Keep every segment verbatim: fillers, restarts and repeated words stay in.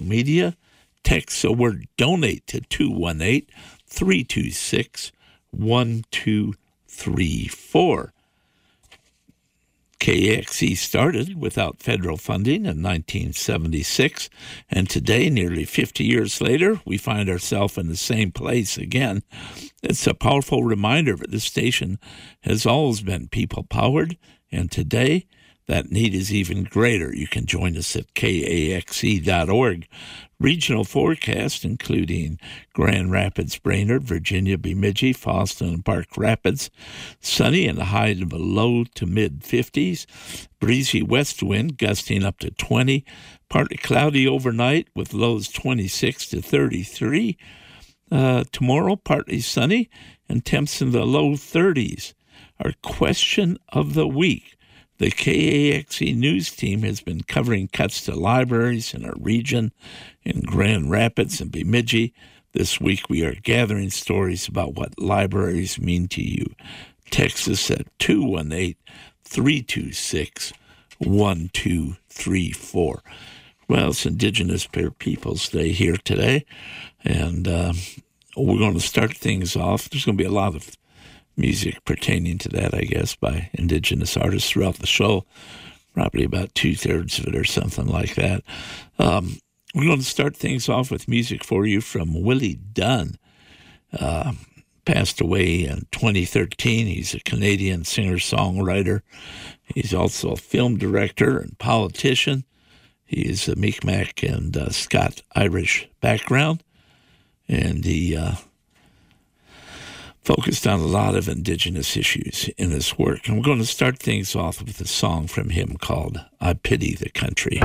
media. Text the word donate to two one eight, three two six, one two three four. K A X E started without federal funding in nineteen seventy-six, and today, nearly fifty years later, we find ourselves in the same place again. It's a powerful reminder that this station has always been people-powered, and today, that need is even greater. You can join us at K A X E dot org. Regional forecast, including Grand Rapids, Brainerd, Virginia, Bemidji, Fosston, and Park Rapids. Sunny and a high of the low to mid-fifties. Breezy west wind gusting up to twenty. Partly cloudy overnight with lows twenty-six to thirty-three. Uh, tomorrow, partly sunny and temps in the low thirties. Our question of the week. The K A X E News team has been covering cuts to libraries in our region, in Grand Rapids and Bemidji. This week we are gathering stories about what libraries mean to you. Text us at two one eight, three two six, one two three four. Well, it's Indigenous Peoples Day here today, and uh, we're going to start things off. There's going to be a lot of music pertaining to that, I guess, by Indigenous artists throughout the show, probably about two-thirds of it or something like that. Um, we're going to start things off with music for you from Willie Dunn. Uh, passed away in twenty thirteen. He's a Canadian singer-songwriter. He's also a film director and politician. He is a Mi'kmaq and uh, Scot-Irish background, and he Uh, focused on a lot of Indigenous issues in his work. And we're going to start things off with a song from him called I Pity the Country.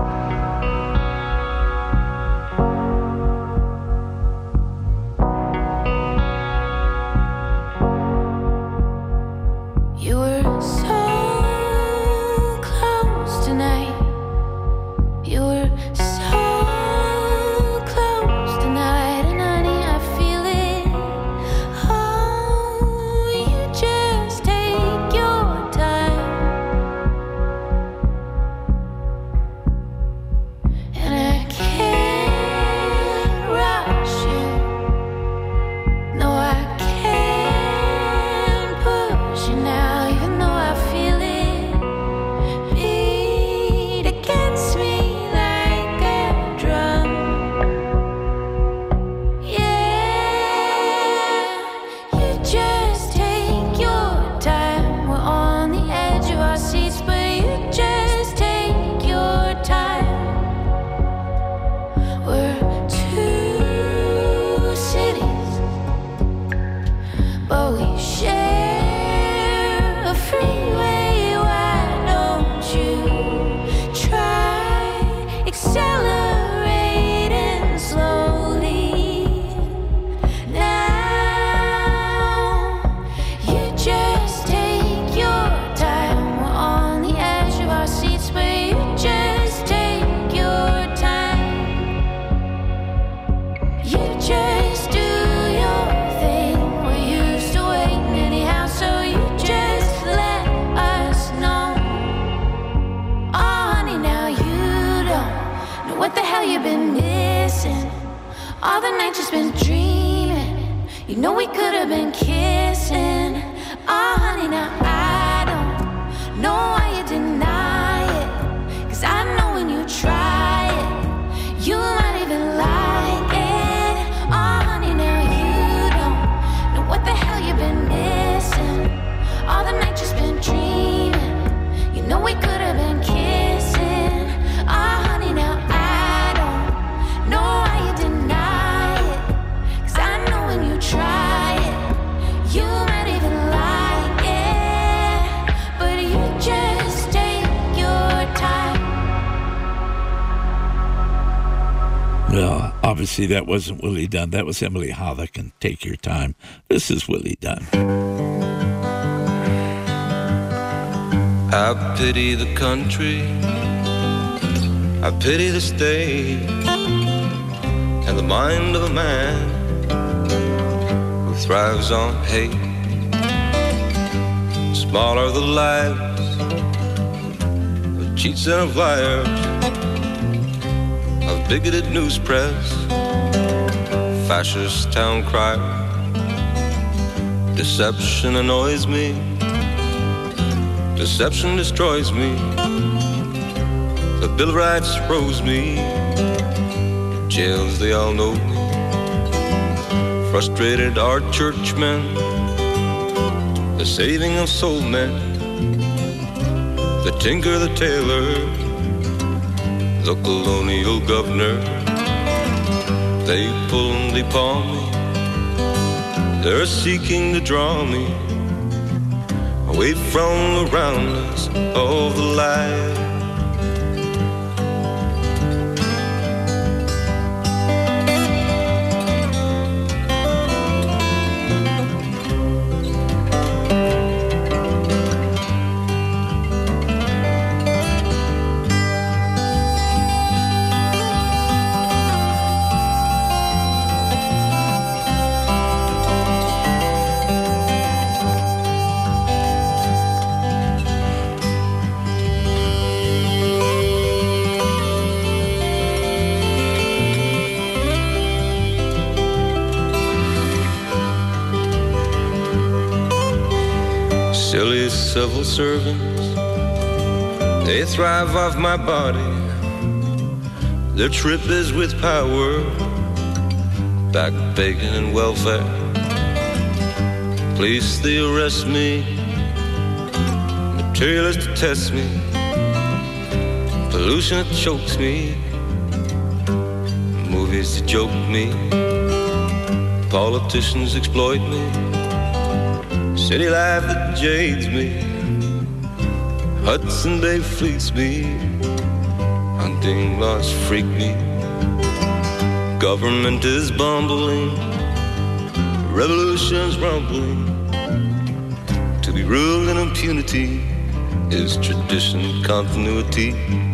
You were so close tonight. You were so close tonight. And honey, I feel it. Oh, you just take your time. And I can't rush you. No, I can't push you now, even though I feel it beat against me like a drum. Yeah, you just take your time. We're on the edge of our seats, but you just take your time. We're two cities, but we share a freeway. Why don't you try accelerating slowly? Now you just take your time. We're on the edge of our seats, but you just take your time. You just do your thing. We're used to waiting anyhow, so you just let us know. Oh, honey, now you don't know what the hell you've been missing. All the night just been dreaming. You know we could have been kissing. Oh, honey, now I don't know why you deny it. 'Cause I know when you try it, you might even like it. Oh, honey, now you don't know what the hell you've been missing. All the night just been dreaming. You know we could have been kissing. Oh, honey, now I don't know why you deny it. 'Cause I know when you try it, you might even like it. But you just take your time. Well, obviously that wasn't Willie Dunn. That was Emily Haddock and Take Your Time. This is Willie Dunn. I pity the country, I pity the state, and the mind of a man who thrives on hate. Smaller the lives of cheats and of liars, of bigoted news press, fascist town crier. Deception annoys me, deception destroys me. The Bill of Rights froze me, jails they all know me. Frustrated art churchmen, the saving of soul men, the tinker, the tailor, the colonial governor. They pull and they paw me, they're seeking to draw me away from the roundness of the light. Silly civil servants, they thrive off my body. Their trip is with power, back bacon and welfare. Police, they arrest me, materialists to test me, pollution that chokes me, movies to joke me, politicians exploit me, city life that jades me, Hudson Bay fleets me, hunting laws freak me. Government is bumbling, revolution's rumbling. To be ruled in impunity is tradition, continuity.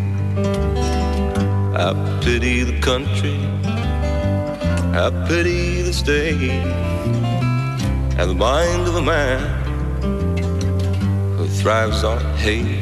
I pity the country, I pity the state, and the mind of a man who thrives on hate.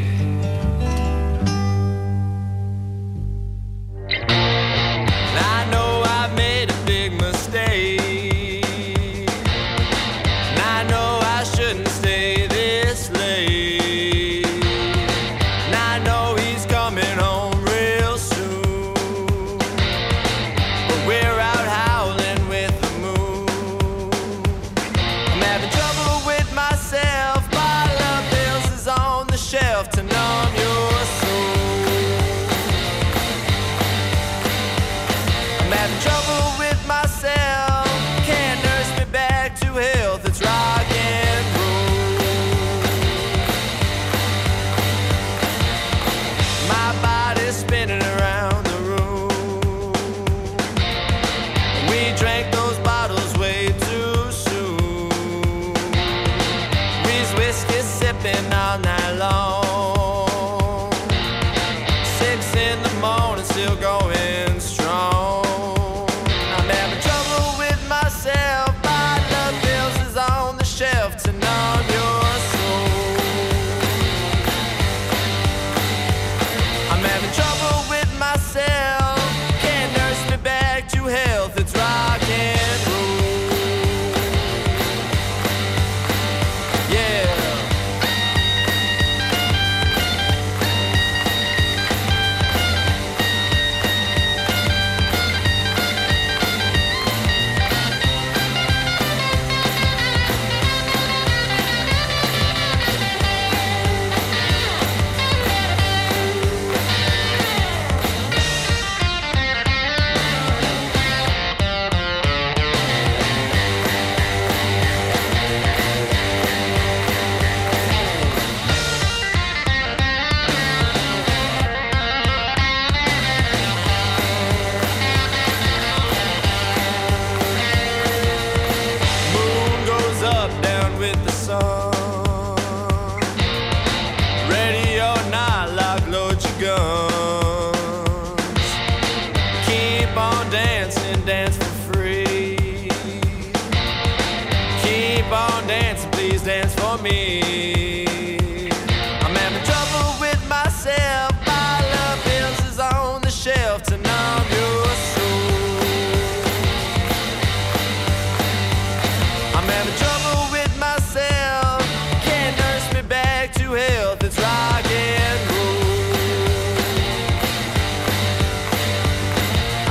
Shelf to numb your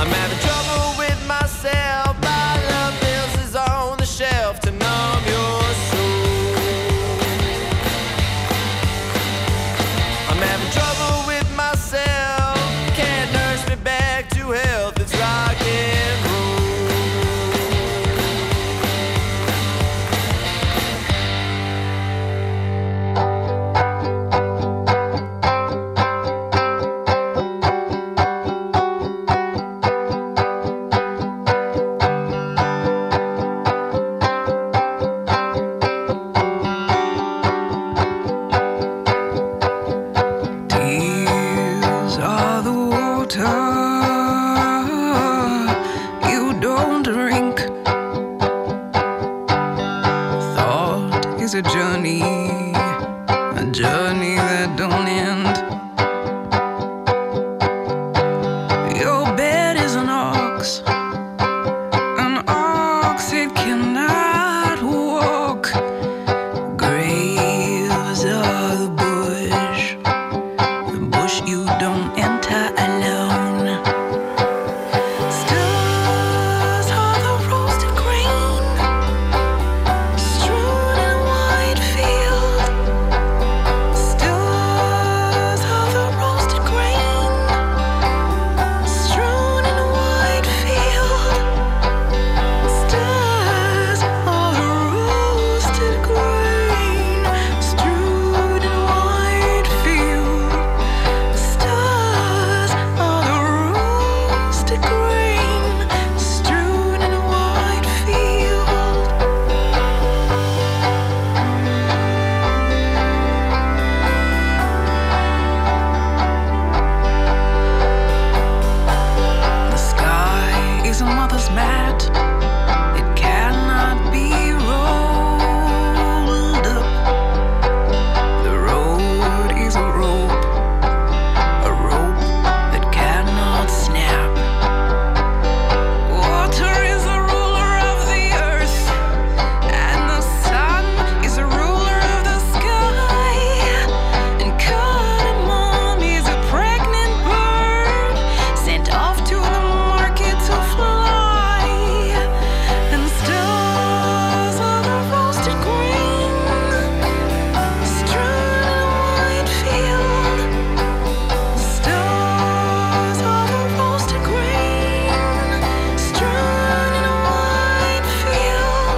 I'm having trouble with myself. My love pills is on the shelf to numb your soul. I'm having trouble with myself. Can't nurse me back to health. It's rock and roll. Tears are the water you don't drink. Thought is a journey, a journey that don't end. Your bed is an ox, an ox it cannot walk. Graves are the bush, the bush you don't enter alone. Stars are the roasted grain, strewn in a wide field. Stars are the roasted grain, strewn in a wide field. Stars are the roasted grain, strewn in a wide field. Stars are the roasted grain, strewn in a wide field. The sky is a mother's mat. It cannot be rolled up. The road is a rope, a rope that cannot snap. Water is the ruler of the earth, and the sun is the ruler of the sky. And cardamom is a pregnant bird sent off to the market to fly. And stars are the roasted grain, strewn in a wide field. Stars are the roasted grain, strewn in a wide field.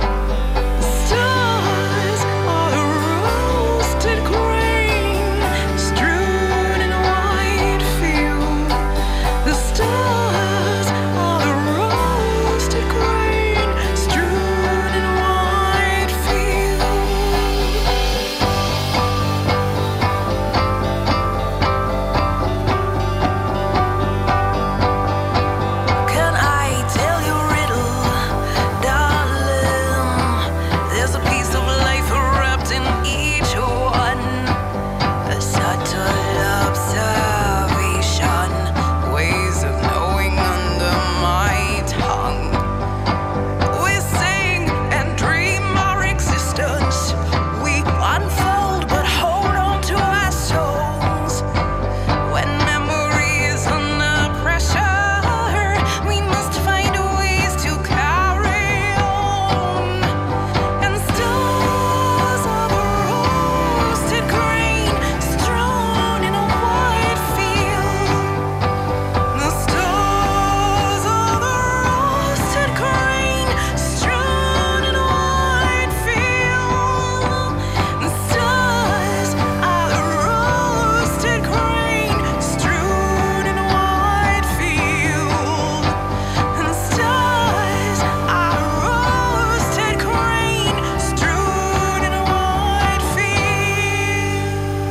Stars are the roasted grain, strewn in a wide field. The stars are the roasted grain, strewn in a wide field. Can I tell you a riddle, darling? There's a piece of life wrapped in each one, a subtle observation, ways of knowing under my tongue. We sing and dream our existence. We unfold but hold on to our souls. When memory is under pressure, we must find ways to carry on. And stars are the roasted grain, strewn in a wide field. The stars are the roasted grain, strewn in a wide field. The stars are the roasted grain, strewn in a wide field. And the stars are roasted grain, strewn in a wide field.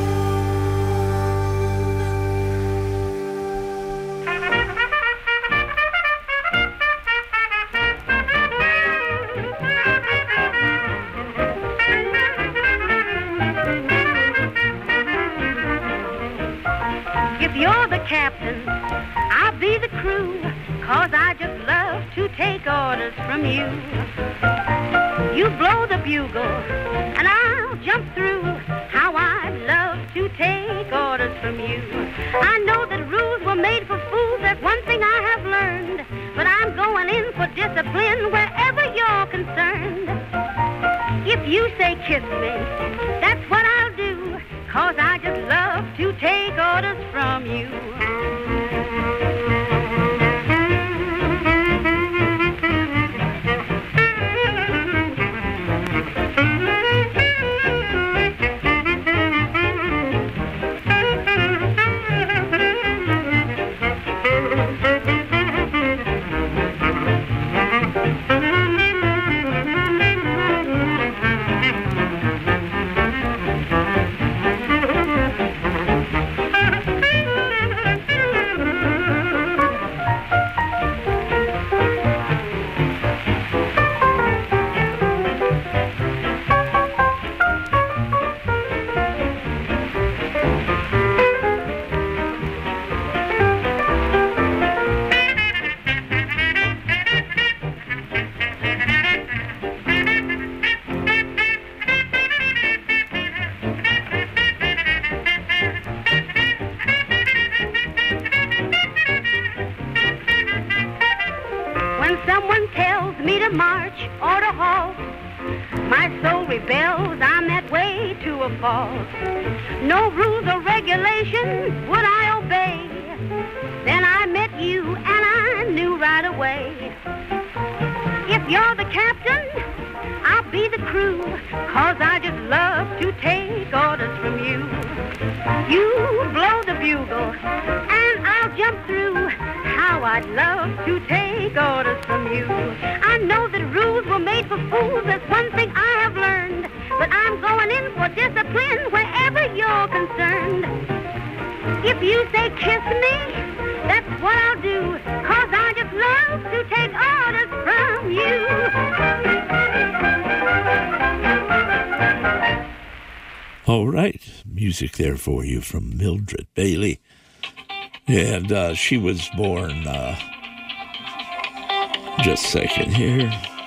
If you're the captain, I'll be the crew, 'cause I just love to take orders from you. You blow the bugle, and I'll jump through. How I'd love to take orders from you. I know that rules were made for fools there's one thing I have learned, but I'm going in for discipline wherever you're concerned. If you say kiss me, that's what I'll do, 'cause I just love to take orders from you. Someone tells me to march or to halt, my soul rebels, I'm that way to a fault. No rules or regulations would I obey. Then I met you and I knew right away. If you're the captain, I'll be the crew, 'cause I just love to take orders from you. You blow the bugle and I'll jump through. How I'd love to take orders from you. I know that rules were made for fools, that's one thing I have learned. But I'm going in for discipline wherever you're concerned. If you say kiss me, that's what I'll do, 'cause I just love to take orders from you. All right, music there for you from Mildred Bailey. And uh, she was born, uh, just a second here.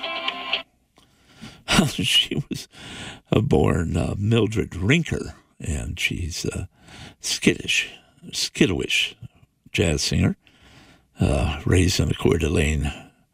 She was uh, born uh, Mildred Rinker, and she's a skittish, skittish jazz singer, uh, raised on the Coeur d'Alene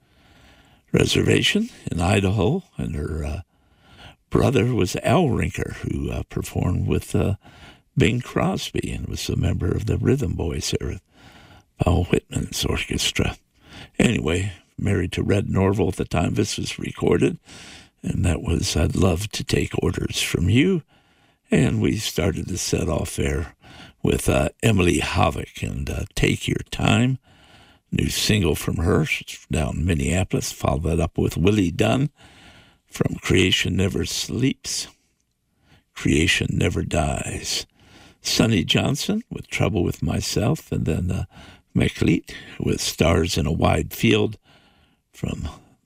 Reservation in Idaho, and her uh, brother was Al Rinker, who uh, performed with uh, Bing Crosby and was a member of the Rhythm Boys there with Paul Whitman's orchestra. Anyway, married to Red Norville at the time this was recorded, and that was I'd Love to Take Orders from You. And we started to set off there with uh, Emily Havoc and uh, Take Your Time, new single from her. She's down in Minneapolis. Followed that up with Willie Dunn from Creation Never Sleeps, Creation Never Dies. Sonny Johnson with Trouble with Myself, and then uh, McLeet with Stars in a Wide Field from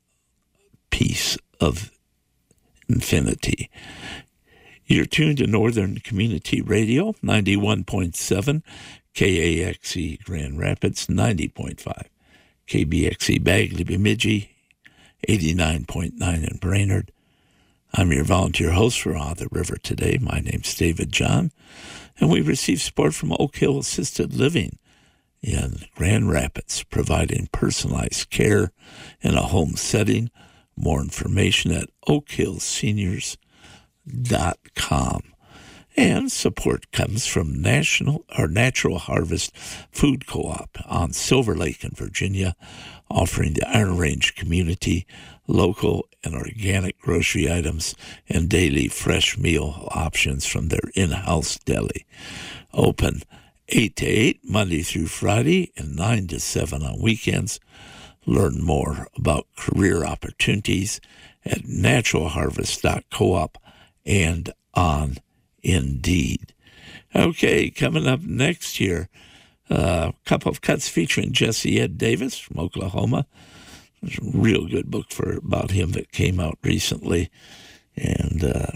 Piece of Infinity. You're tuned to Northern Community Radio, ninety-one point seven K A X E Grand Rapids, ninety point five K B X E Bagley Bemidji, eighty-nine point nine in Brainerd. I'm your volunteer host for On the River today. My name's David John, and we receive support from Oak Hill Assisted Living in Grand Rapids, providing personalized care in a home setting. More information at oak hill seniors dot com. And support comes from National or Natural Harvest Food Co-op on Silver Lake in Virginia, offering the Iron Range community local and organic grocery items and daily fresh meal options from their in-house deli. Open eight to eight Monday through Friday and nine to seven on weekends. Learn more about career opportunities at natural harvest dot coop and on Indeed. Okay, coming up next year, a uh, couple of cuts featuring Jesse Ed Davis from Oklahoma. There's a real good book for about him that came out recently, and uh,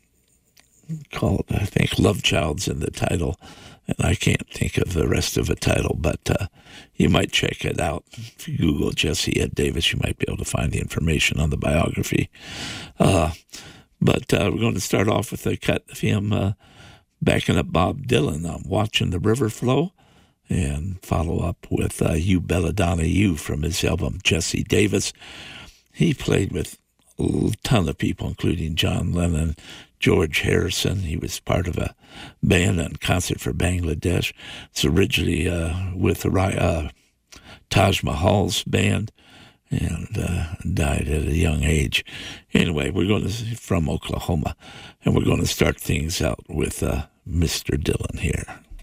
called, I think, Love Child's in the title, and I can't think of the rest of the title, but uh, you might check it out. If you Google Jesse Ed Davis, you might be able to find the information on the biography. Uh, but uh, we're going to start off with a cut of him uh, backing up Bob Dylan on Watching the River Flow, and follow up with uh, You Belladonna You from his album Jesse Davis. He played with a ton of people, including John Lennon, George Harrison. He was part of a band and concert for Bangladesh. It's originally uh, with uh, Taj Mahal's band, and uh, died at a young age. Anyway, we're going to from Oklahoma, and we're going to start things out with uh, Mister Dylan here.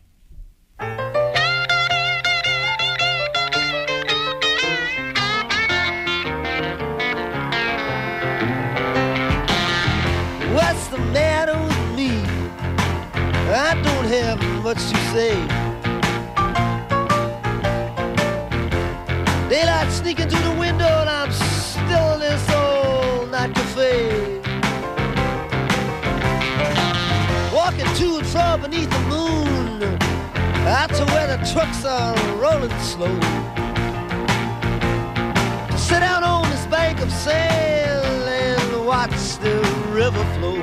What's the matter with me? I don't have much to say. Daylight sneaking through the window and I'm still in this old night cafe. Walking to and fro beneath the moon, out to where the trucks are rolling slow. To sit down on this bank of sand and watch the river flow.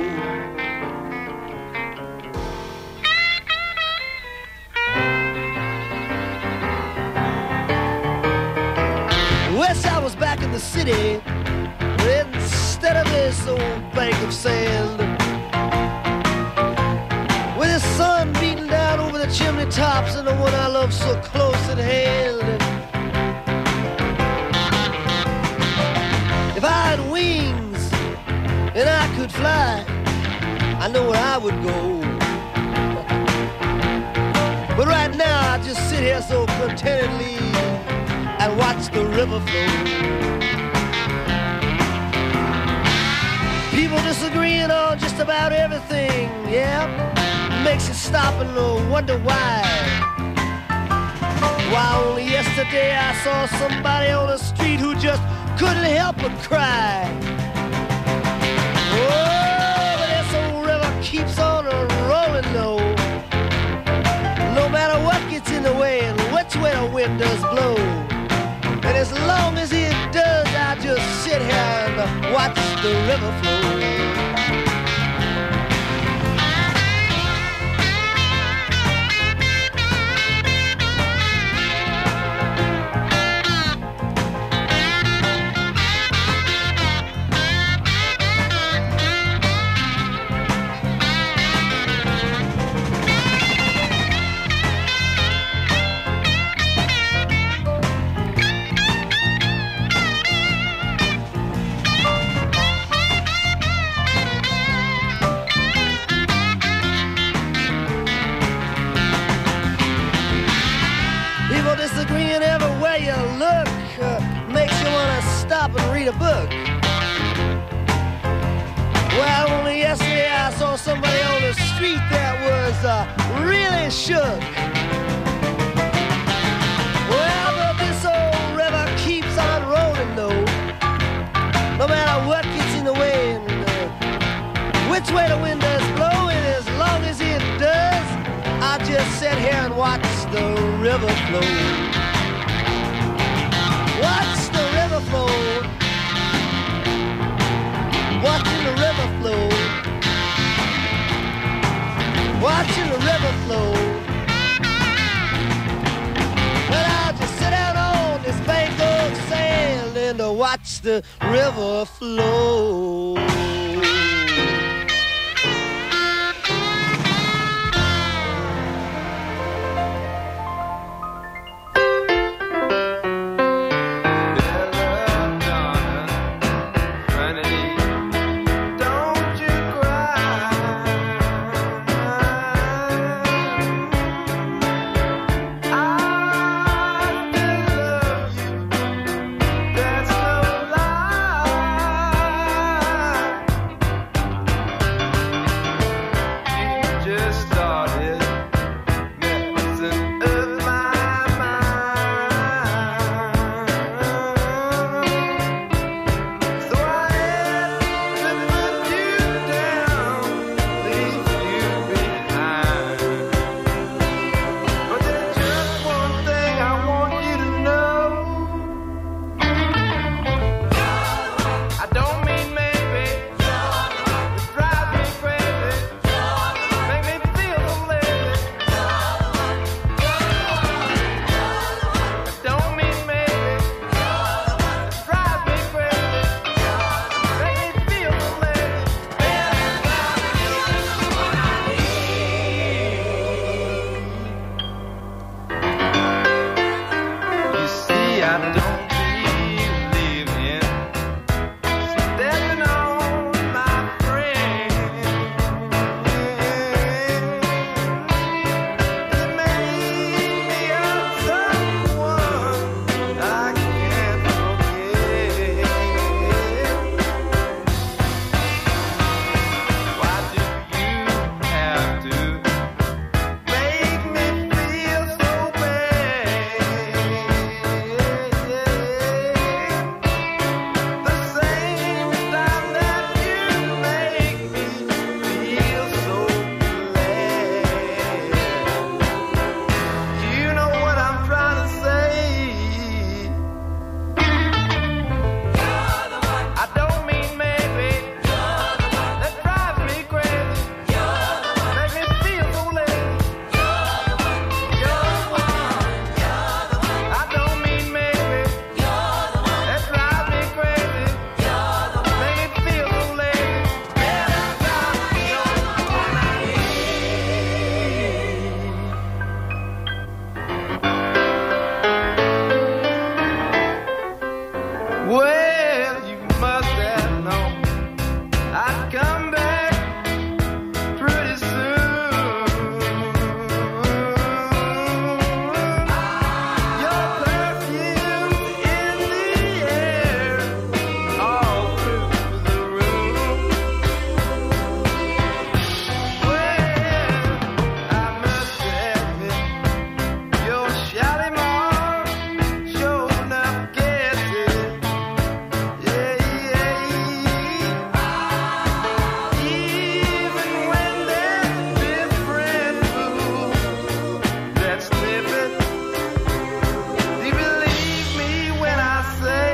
Wish I was back in the city instead of this old bank of sand, with the sun beating down over the chimney tops and the one I love so close at hand. If I had wings and I could fly, I know where I would go. But right now I just sit here so contentedly and watch the river flow. People disagreeing on just about everything, yeah, makes you stop and wonder why. Why only yesterday I saw somebody on the street who just couldn't help but cry. Oh, but this old river keeps on rolling though, no matter what gets in the way and which way the wind does blow. And as long as it does, I just sit here and watch the river flow. Disagreeing everywhere you look uh, makes you want to stop and read a book. Well, only yesterday I saw somebody on the street that was uh, really shook. Well, but this old river keeps on rolling though, no matter what gets in the way and uh, which way the wind does blow. And as long as it does, I just sit here and watch the river flow. Watch the river flow. Watching the river flow. Watching the river flow. Well, I'll just sit out on this bank of sand and watch the river flow. There's no lie. Well, you must have known I'd come back pretty soon. Your perfume's in the air, all through the room. Well, I must admit, your Shalimar sure enough gets it. Yeah, yeah. Even when there's different fools that slip it, do you believe me when I say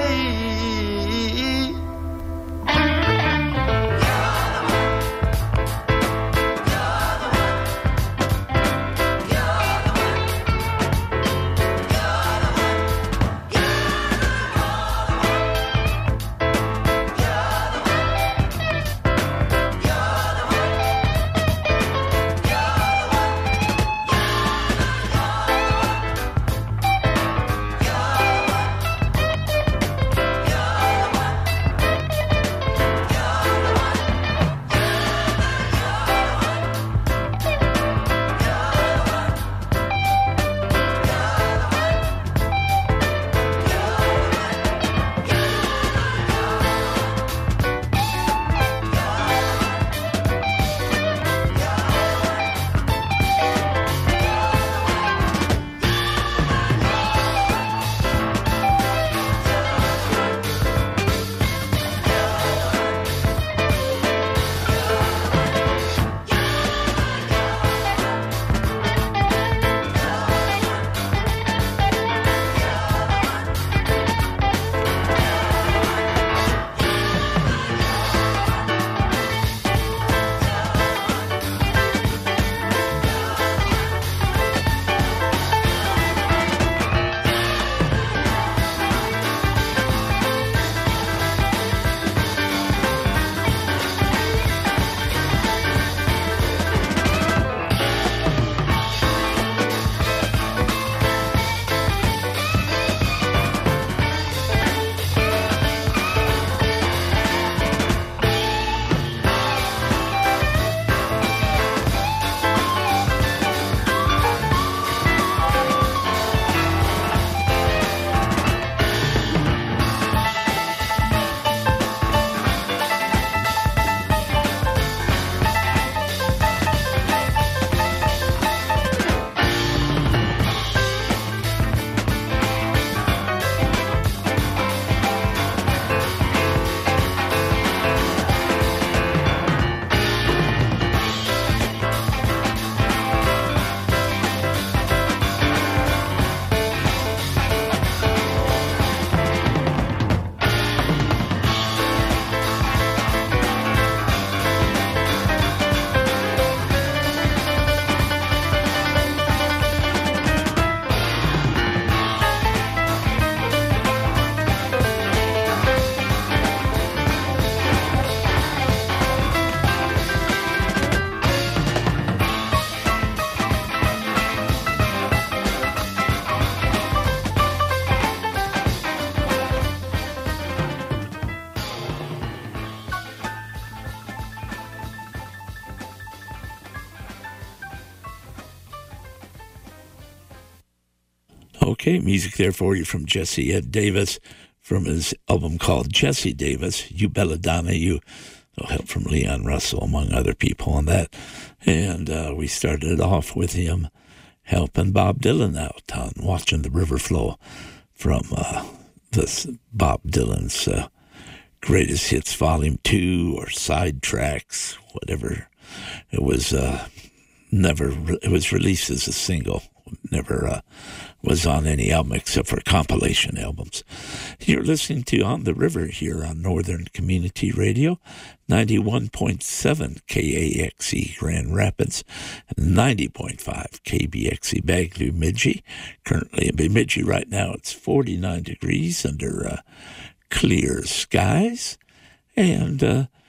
Okay, music there for you from Jesse Ed Davis from his album called Jesse Davis, You Belladonna, You. No help from Leon Russell, among other people on that. And uh, we started off with him helping Bob Dylan out on Watching the River Flow from uh, this Bob Dylan's uh, Greatest Hits Volume two or Side Tracks, whatever. It was uh, never, re- it was released as a single. Never uh, was on any album except for compilation albums. You're listening to On the River here on Northern Community Radio, ninety-one point seven K A X E Grand Rapids, and ninety point five K B X E Bagley Bemidji. Currently in Bemidji right now it's forty-nine degrees under uh, clear skies. And uh,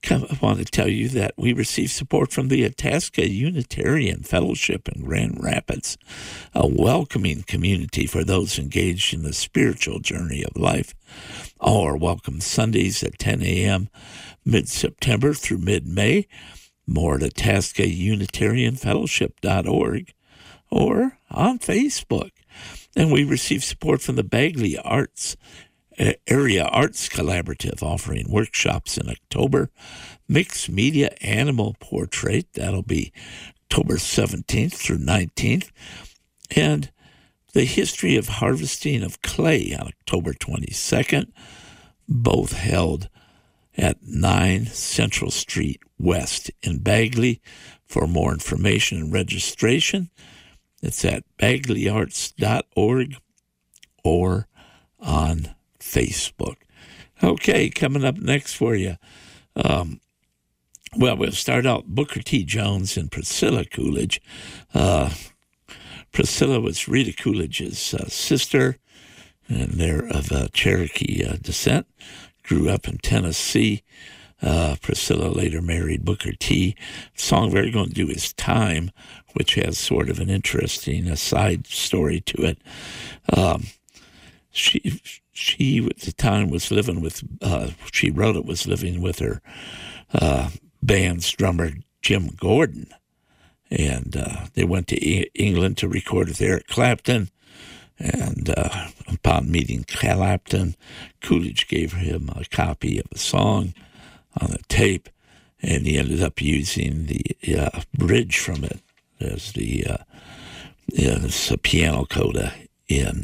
Come, I want to tell you that we receive support from the Itasca Unitarian Fellowship in Grand Rapids, a welcoming community for those engaged in the spiritual journey of life. Our welcome Sundays at ten a.m. mid-September through mid-May. More at Itasca Unitarian Fellowship dot org or on Facebook. And we receive support from the Bagley Arts Area Arts Collaborative, offering workshops in October. Mixed Media Animal Portrait, that'll be October seventeenth through nineteenth. And the History of Harvesting of Clay on October twenty-second, both held at nine Central Street West in Bagley. For more information and registration, it's at bagley arts dot org or on Facebook. Okay, coming up next for you. Um, well, we'll start out Booker T. Jones and Priscilla Coolidge. Uh, Priscilla was Rita Coolidge's uh, sister, and they're of uh, Cherokee uh, descent. Grew up in Tennessee. Uh, Priscilla later married Booker T. The song we're going to do is Time, which has sort of an interesting uh, side story to it. Um, she she at the time was living with, uh, she wrote it, was living with her uh, band's drummer, Jim Gordon. And uh, they went to e- England to record with Eric Clapton. And uh, upon meeting Clapton, Coolidge gave him a copy of a song on a tape, and he ended up using the uh, bridge from it as the uh, as a piano coda in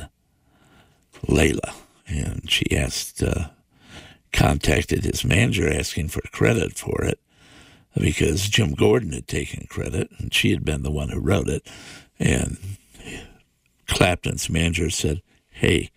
Layla. And she asked, uh, contacted his manager asking for credit for it because Jim Gordon had taken credit, and she had been the one who wrote it. And Clapton's manager said, hey,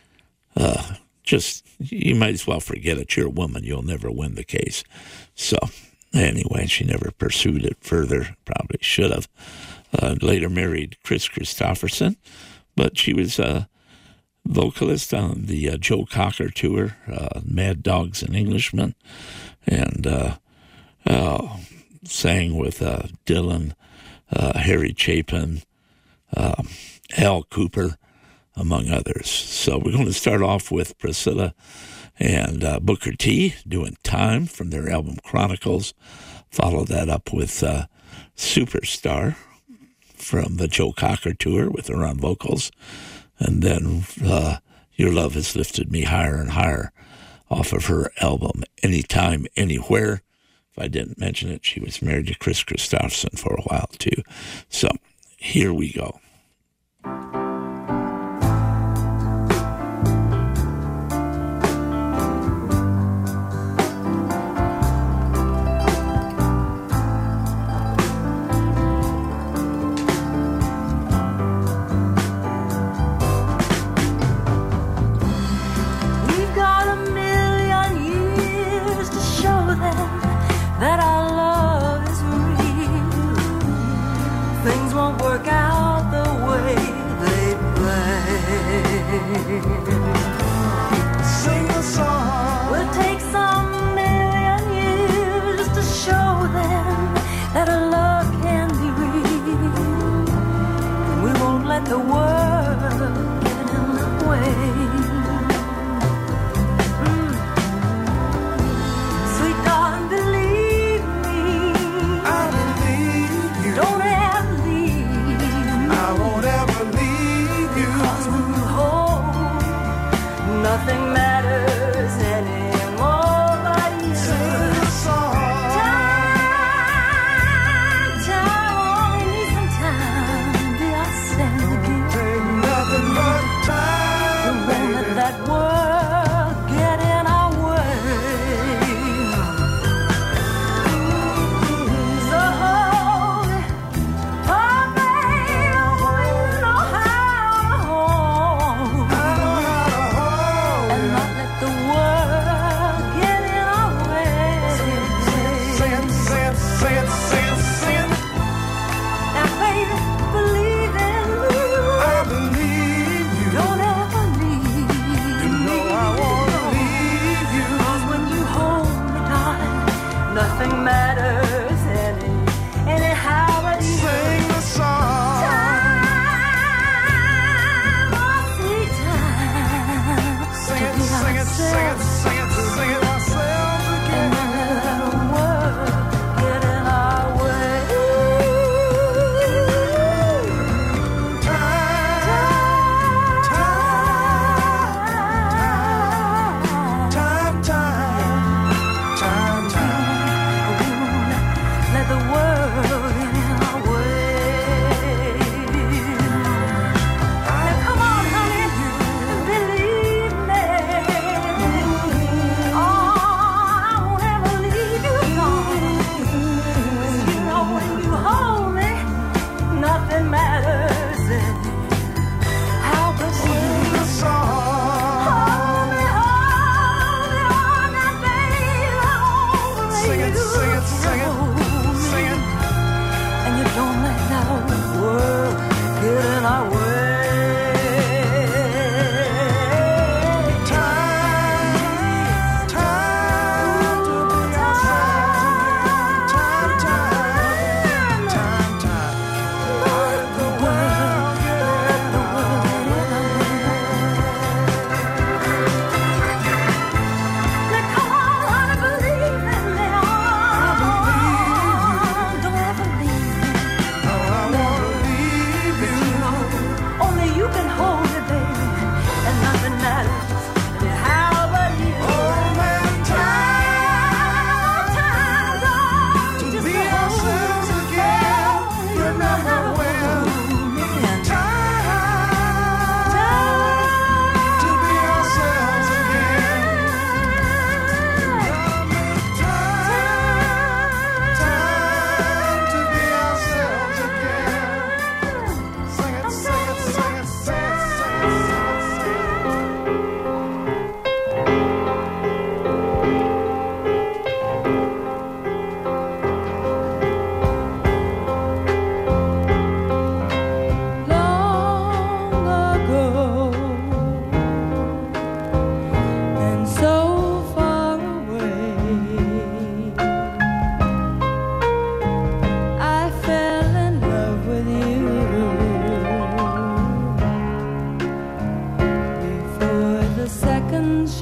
uh, just, you might as well forget it. You're a woman. You'll never win the case. So anyway, she never pursued it further. Probably should have. Uh, later married Chris Christopherson, but she was a vocalist on the uh, Joe Cocker tour, uh, Mad Dogs and Englishmen, and uh, uh, sang with uh, Dylan, uh, Harry Chapin, um, Al Cooper, among others. So we're going to start off with Priscilla and uh, Booker T doing Time from their album Chronicles. Follow that up with uh, Superstar from the Joe Cocker tour with her on vocals. And then uh, Your Love Has Lifted Me Higher and Higher off of her album Anytime, Anywhere. If I didn't mention it, she was married to Chris Christopherson for a while too. So here we go. The world get in the way. Mm. Sweet darling, believe me. I believe you. Don't ever leave me. I won't ever leave you. 'Cause when you hold, nothing matters anymore but you. Sing a song. Time, time, only need some time. Be ourselves again.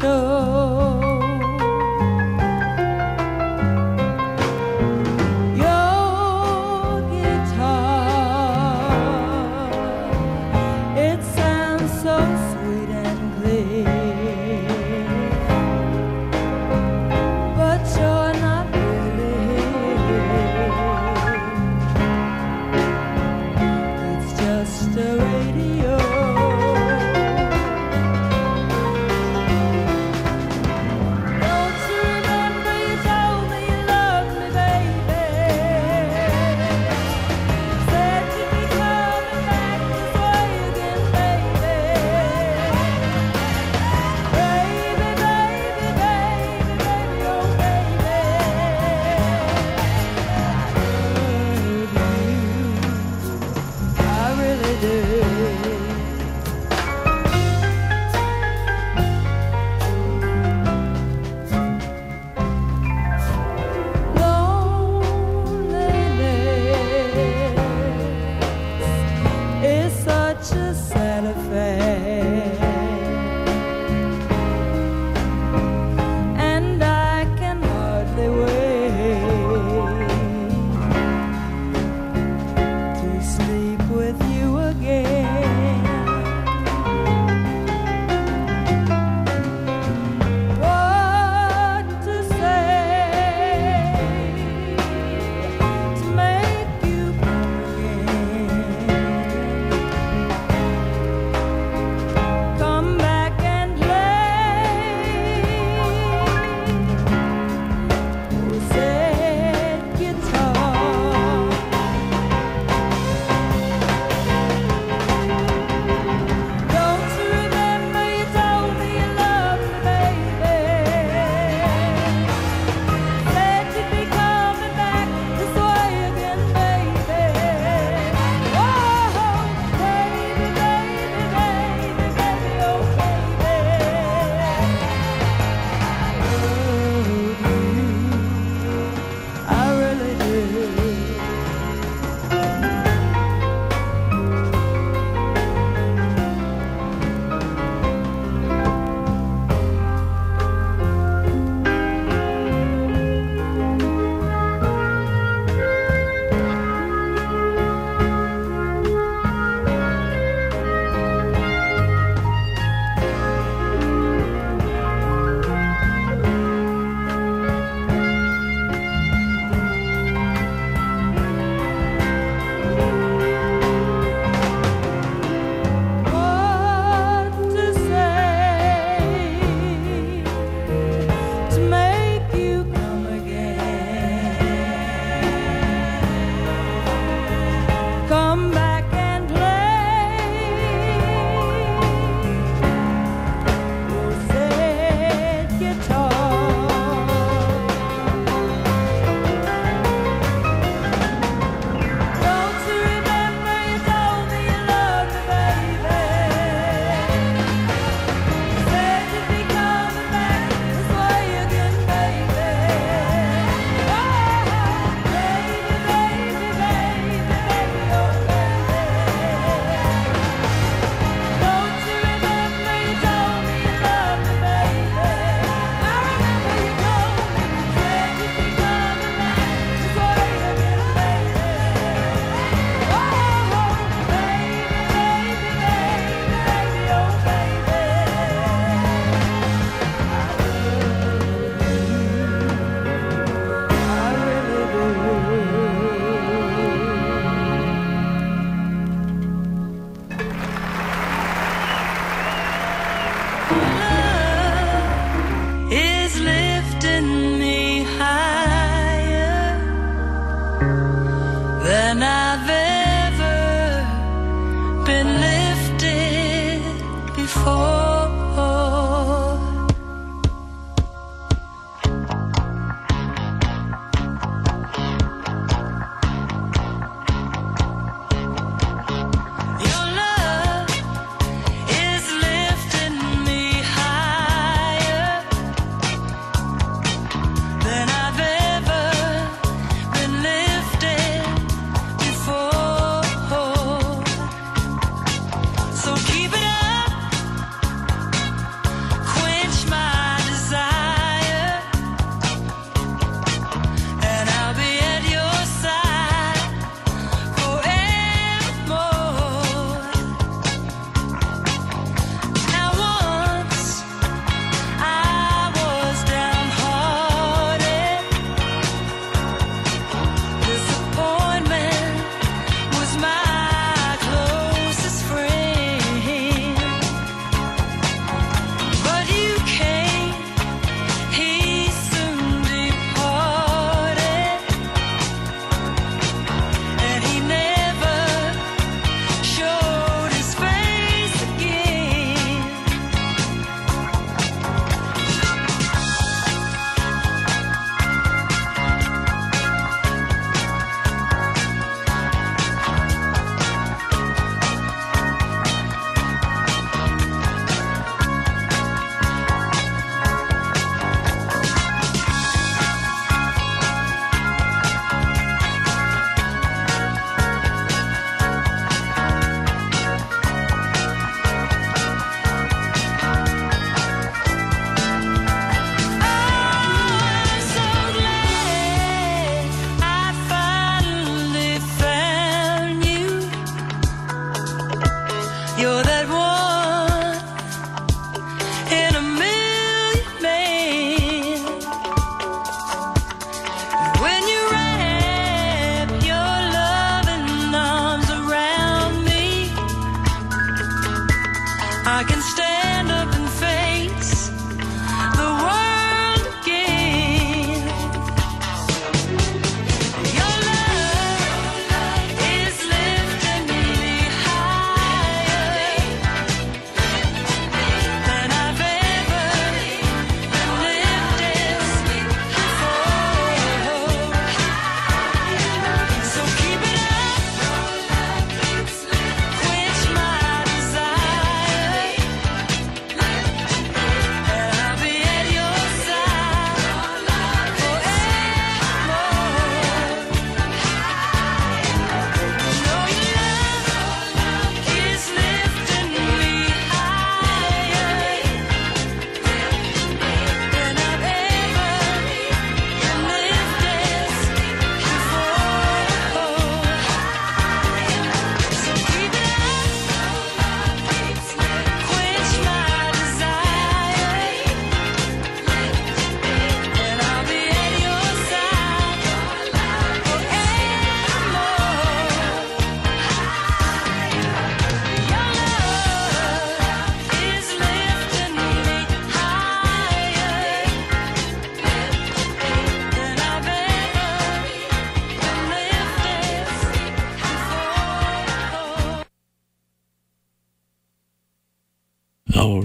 show. Your guitar, it sounds so sweet and clear, but you're not really here. It's just a radio.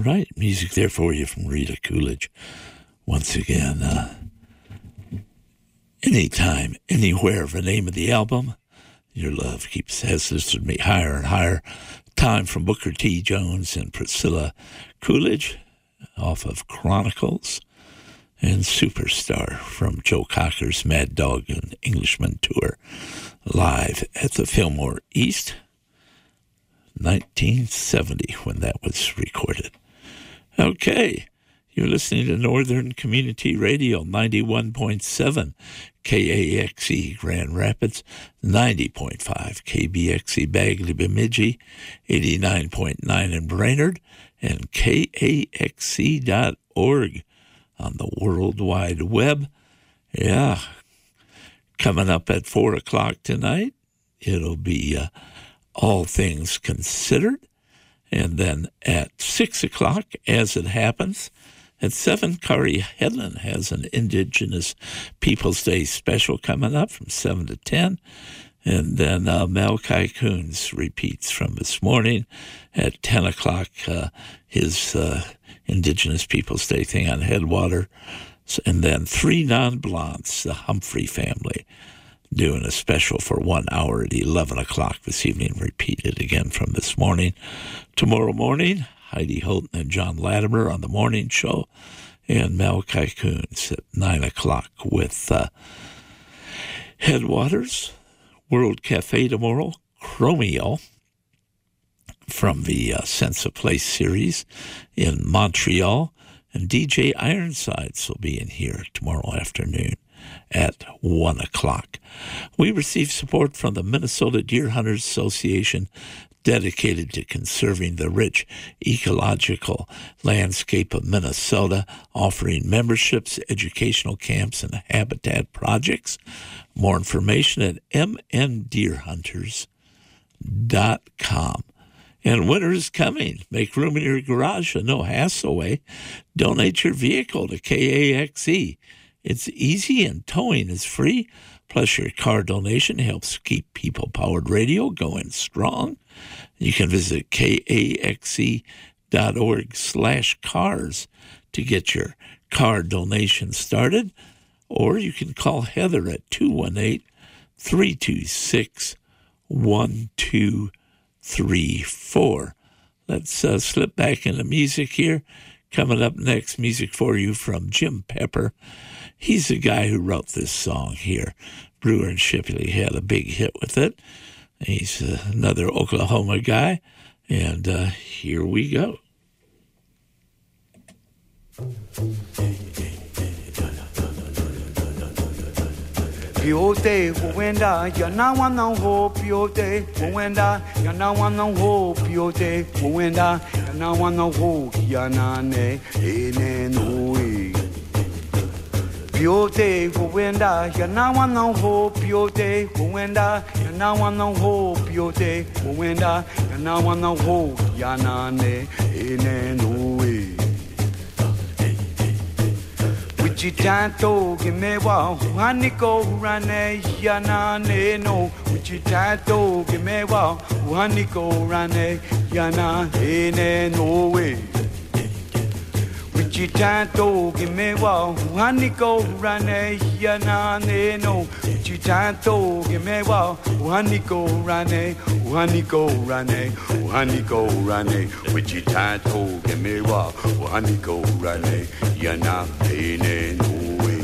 right, music there for you from Rita Coolidge. Once again, uh, anytime, anywhere, the name of the album. Your love keeps has lifted me higher and higher. Time from Booker T. Jones and Priscilla Coolidge off of Chronicles. And Superstar from Joe Cocker's Mad Dog and Englishman tour live at the Fillmore East, nineteen seventy when that was recorded. Okay, you're listening to Northern Community Radio, ninety-one point seven K A X E Grand Rapids, ninety point five K B X E Bagley Bemidji, eighty-nine point nine in Brainerd, and K A X C dot org on the World Wide Web. Yeah, coming up at four o'clock tonight, it'll be uh, All Things Considered. And then at six o'clock, as it happens, at seven, Kari Headland has an Indigenous Peoples Day special coming up from seven to ten. And then uh, Malachi Coons repeats from this morning at ten o'clock, uh, his uh, Indigenous Peoples Day thing on Headwater. And then Three Non-Blondes, the Humphrey family, doing a special for one hour at eleven o'clock this evening, repeated again from this morning. Tomorrow morning, Heidi Holton and John Latimer on the morning show, and Malachi Coons at nine o'clock with uh, Headwaters, World Cafe tomorrow, Chromeo from the uh, Sense of Place series in Montreal, and D J Ironsides will be in here tomorrow afternoon at one o'clock. We receive support from the Minnesota Deer Hunters Association, dedicated to conserving the rich ecological landscape of Minnesota, offering memberships, educational camps, and habitat projects. More information at m n deer hunters dot com. And winter is coming. Make room in your garage a no-hassle way. Donate your vehicle to K A X E. It's easy and towing is free. Plus, your car donation helps keep people-powered radio going strong. You can visit K A X E dot org slash cars to get your car donation started. Or you can call Heather at two one eight, three two six, one two three four. Let's uh, slip back into music here. Coming up next, music for you from Jim Pepper. He's the guy who wrote this song here. Brewer and Shipley had a big hit with it. He's uh, another Oklahoma guy. And uh, here we go. Piote, wenda, yana wana ho, piote, wenda, yana wana ho, piote, wenda, yana wana ho, yana ne, ene noi. Piote, wenda, yana wana ho, piote, wenda, yana wana ho, piote, wenda, yana wana ho, yana ne, ene noi. Wichitato gimewa uhaniko rane yana ne no Wichitato gimewa uhaniko rane yana ene no way Wichitato gimewa uhaniko rane yana ne no Wichitato gimewa uhaniko rane uhaniko rane uhaniko rane Wichitato gimewa uhaniko rane yana ene no way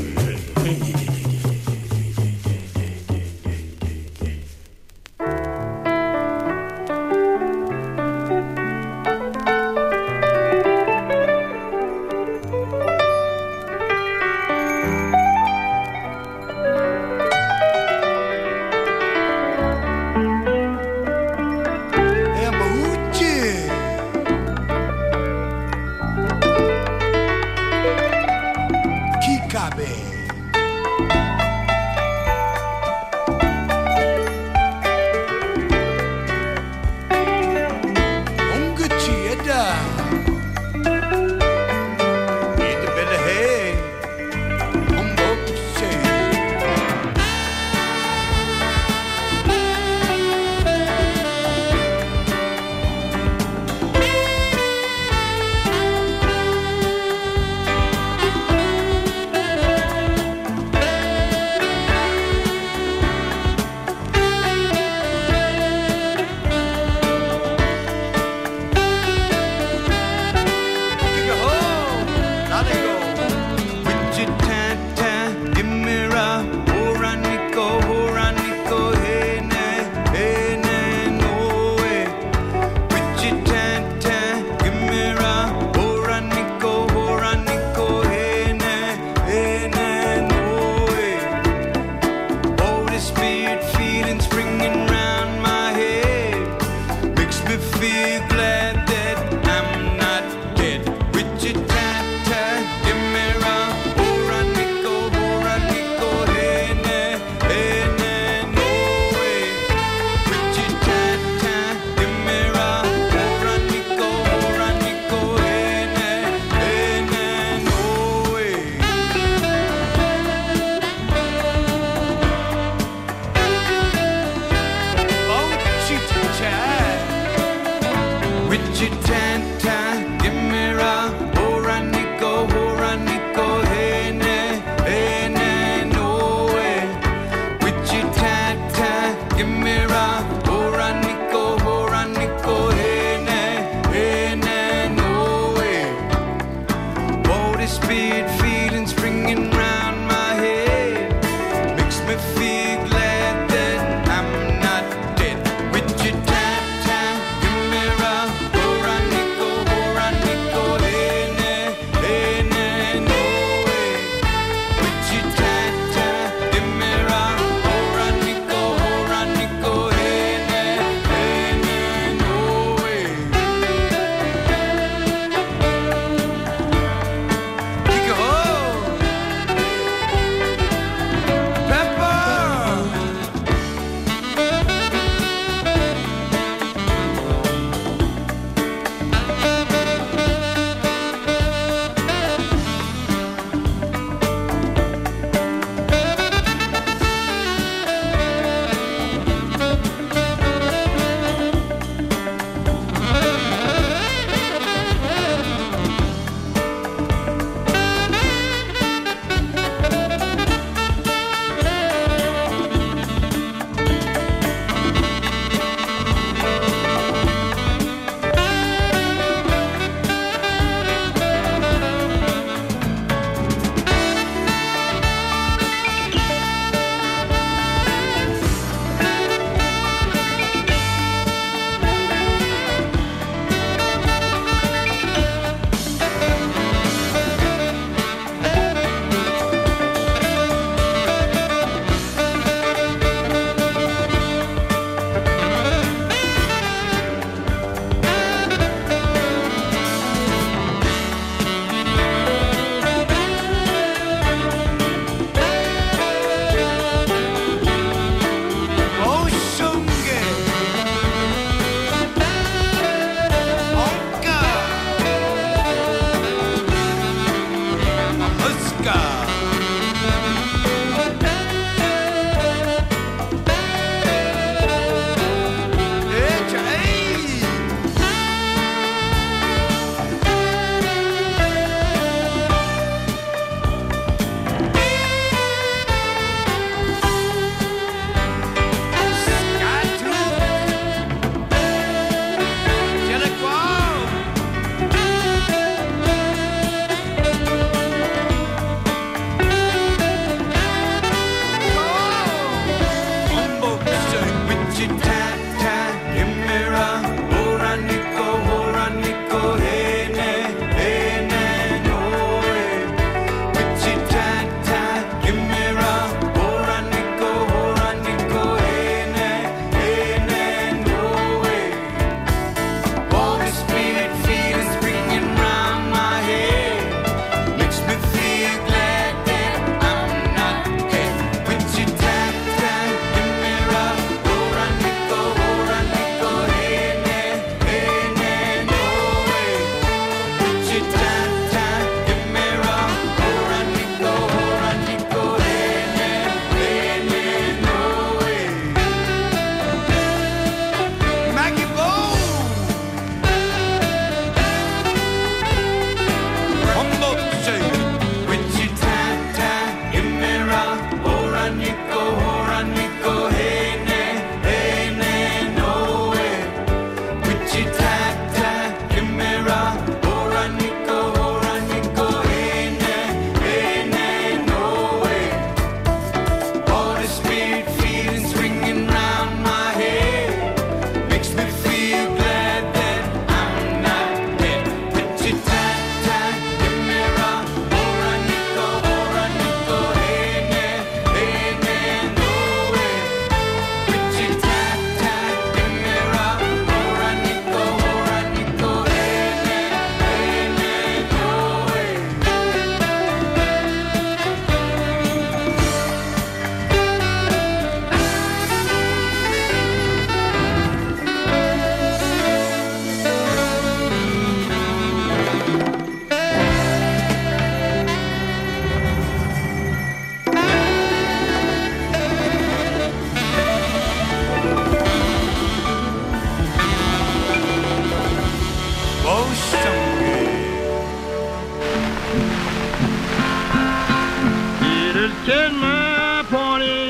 Kiss my pony,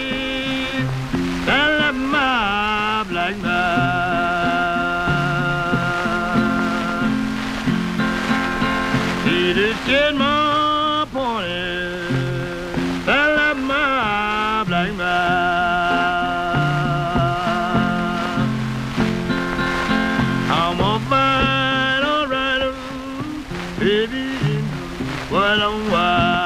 and let my black man. He just kiss my pony, and let my black man. I'm a fine old rider, baby, what I'm wild.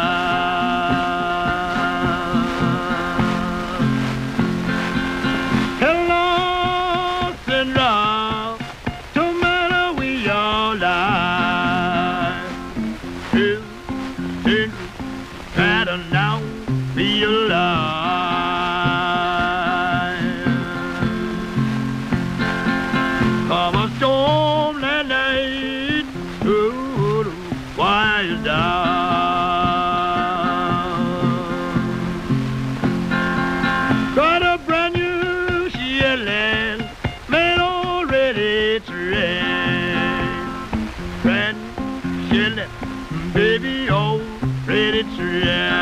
Baby, oh, ready to ride.